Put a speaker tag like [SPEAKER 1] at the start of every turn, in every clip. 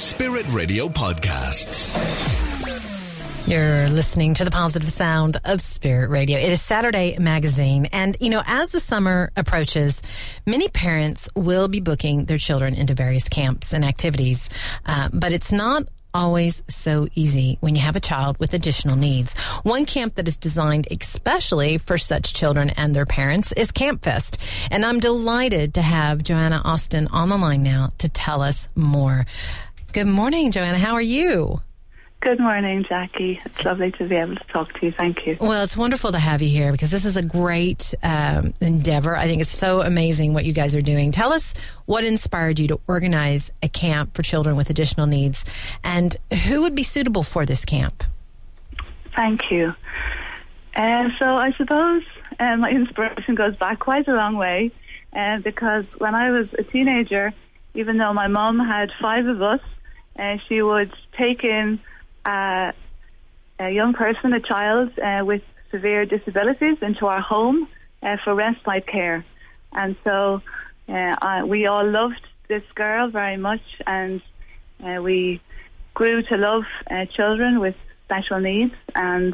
[SPEAKER 1] Spirit Radio podcasts.
[SPEAKER 2] You're listening to the positive sound of Spirit Radio. It is Saturday Magazine. And, as the summer approaches, many parents will be booking their children into various camps and activities. But it's not always so easy when you have a child with additional needs. One camp that is designed especially for such children and their parents is Camp Fest. And I'm delighted to have Joanna Austin on the line now to tell us more. Good morning, Joanna. How are you?
[SPEAKER 3] Good morning, Jackie. It's lovely to be able to talk to you. Thank you.
[SPEAKER 2] Well, it's wonderful to have you here because this is a great endeavor. I think it's so amazing what you guys are doing. Tell us what inspired you to organize a camp for children with additional needs and who would be suitable for this camp.
[SPEAKER 3] Thank you. So I suppose my inspiration goes back quite a long way because when I was a teenager, even though my mom had 5 of us, she would take in a young person, a child with severe disabilities into our home for respite care. And so we all loved this girl very much, and we grew to love children with special needs, and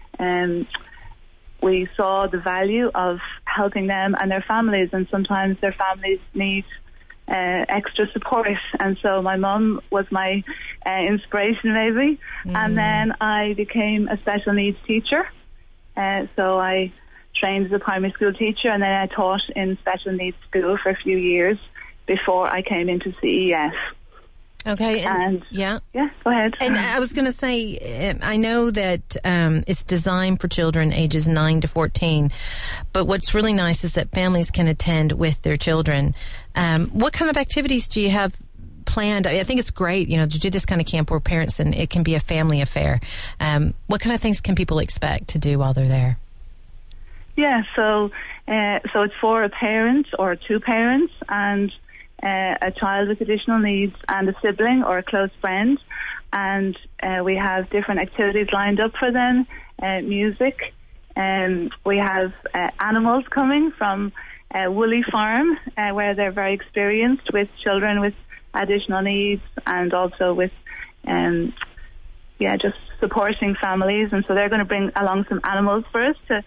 [SPEAKER 3] we saw the value of helping them and their families, and sometimes their families need extra support. And so my mum was my inspiration maybe. And then I became a special needs teacher. So I trained as a primary school teacher, and then I taught in special needs school for a few years before I came into CEF.
[SPEAKER 2] Okay.
[SPEAKER 3] Yeah, go ahead.
[SPEAKER 2] And I was going to say, I know that it's designed for children ages 9 to 14, but what's really nice is that families can attend with their children. What kind of activities do you have planned? I think it's great, to do this kind of camp where parents, and it can be a family affair. What kind of things can people expect to do while they're there?
[SPEAKER 3] Yeah, so it's for a parent or 2 parents and a child with additional needs and a sibling or a close friend, and we have different activities lined up for them. Music, we have animals coming from Woolly Farm, where they're very experienced with children with additional needs, and also with just supporting families. And so they're going to bring along some animals for us to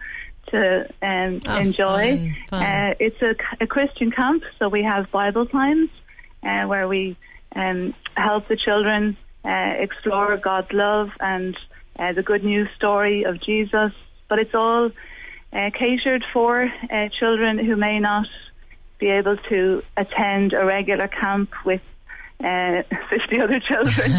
[SPEAKER 3] enjoy. Fun. It's a Christian camp, so we have Bible times where we help the children explore God's love and the good news story of Jesus. But it's all catered for children who may not be able to attend a regular camp with 50 other children.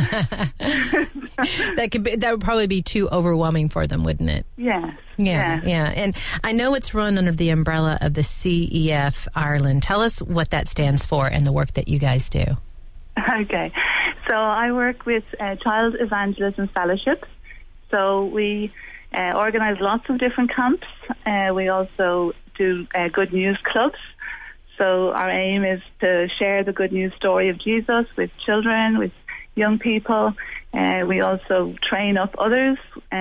[SPEAKER 2] That would probably be too overwhelming for them, wouldn't it?
[SPEAKER 3] Yes.
[SPEAKER 2] Yeah. And I know it's run under the umbrella of the CEF Ireland. Tell us what that stands for and the work that you guys do.
[SPEAKER 3] Okay. So I work with Child Evangelism Fellowship. So we organise lots of different camps. We also do good news clubs. So our aim is to share the good news story of Jesus with children, with young people. We also train up others.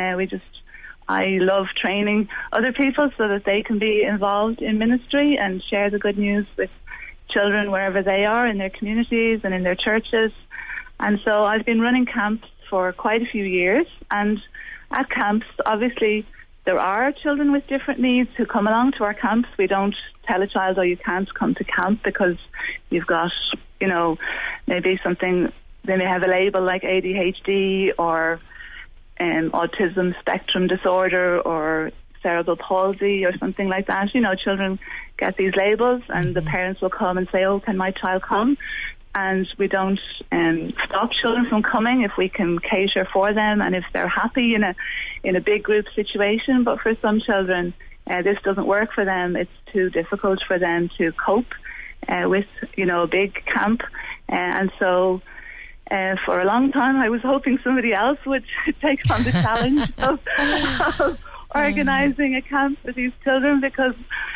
[SPEAKER 3] I love training other people so that they can be involved in ministry and share the good news with children wherever they are in their communities and in their churches. And so I've been running camps for quite a few years. And at camps, obviously, there are children with different needs who come along to our camps. We don't tell a child, you can't come to camp because you've got, maybe something, they may have a label like ADHD or autism spectrum disorder or cerebral palsy or something like that. Children get these labels, and the parents will come and say, can my child come? And we don't stop children from coming if we can cater for them and if they're happy in a big group situation. But for some children, this doesn't work for them. It's too difficult for them to cope with, a big camp. And so for a long time, I was hoping somebody else would take on the challenge of organising a camp for these children, because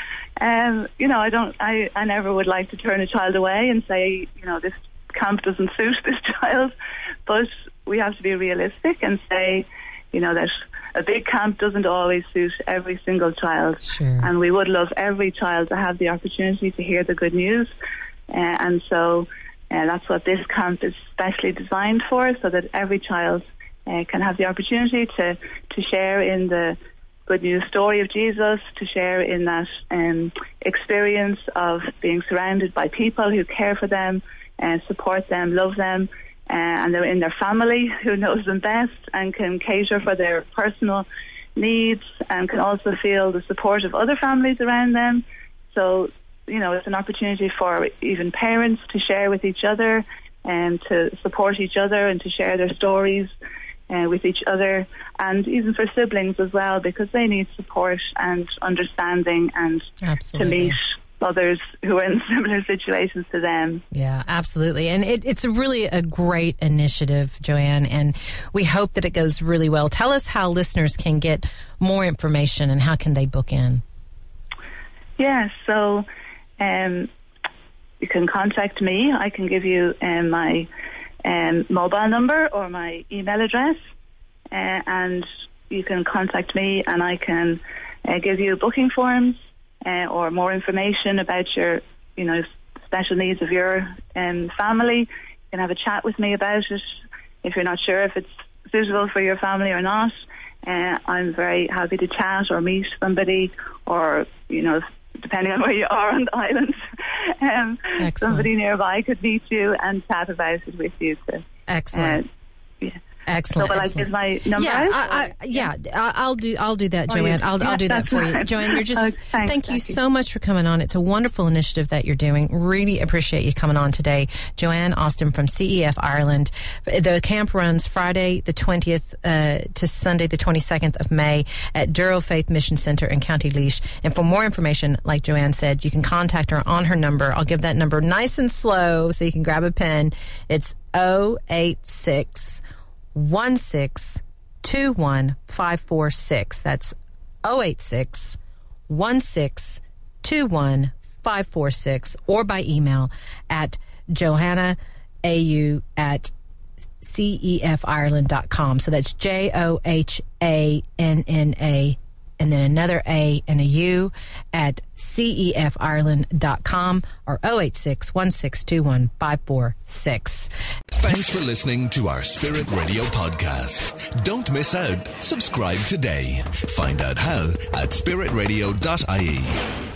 [SPEAKER 3] I never would like to turn a child away and say, this camp doesn't suit this child. But we have to be realistic and say, that a big camp doesn't always suit every single child.
[SPEAKER 2] Sure.
[SPEAKER 3] And we would love every child to have the opportunity to hear the good news. And so That's what this camp is specially designed for, so that every child can have the opportunity to share in the good news story of Jesus, to share in that experience of being surrounded by people who care for them, support them, love them, and they're in their family who knows them best and can cater for their personal needs and can also feel the support of other families around them. So, it's an opportunity for even parents to share with each other and to support each other and to share their stories with each other, and even for siblings as well, because they need support and understanding and to meet others who are in similar situations to them.
[SPEAKER 2] Yeah, absolutely. And it's really a great initiative, Joanne, and we hope that it goes really well. Tell us how listeners can get more information and how can they book in.
[SPEAKER 3] Yeah, so you can contact me. I can give you my mobile number or my email address, and you can contact me and I can give you booking forms or more information about your special needs of your family. You can have a chat with me about it if you're not sure if it's suitable for your family or not. I'm very happy to chat or meet somebody, or depending on where you are on the island, somebody nearby could meet you and chat about it with you.
[SPEAKER 2] Excellent. Excellent.
[SPEAKER 3] So will I give my number out?
[SPEAKER 2] I'll do that, Joanne. I'll do that for you. Joanne, you're just, thank you so much for coming on. It's a wonderful initiative that you're doing. Really appreciate you coming on today. Joanne Austin from CEF Ireland. The camp runs Friday the 20th to Sunday the 22nd of May at Durrow Faith Mission Centre in County Laois. And for more information, like Joanne said, you can contact her on her number. I'll give that number nice and slow so you can grab a pen. It's 086 1621546. That's 086 1621546, or by email at johannaau@cefireland.com. So that's JOHANNA and then another A and a U at cefireland.com, or 086-1621-546.
[SPEAKER 1] Thanks for listening to our Spirit Radio podcast. Don't miss out. Subscribe today. Find out how at spiritradio.ie.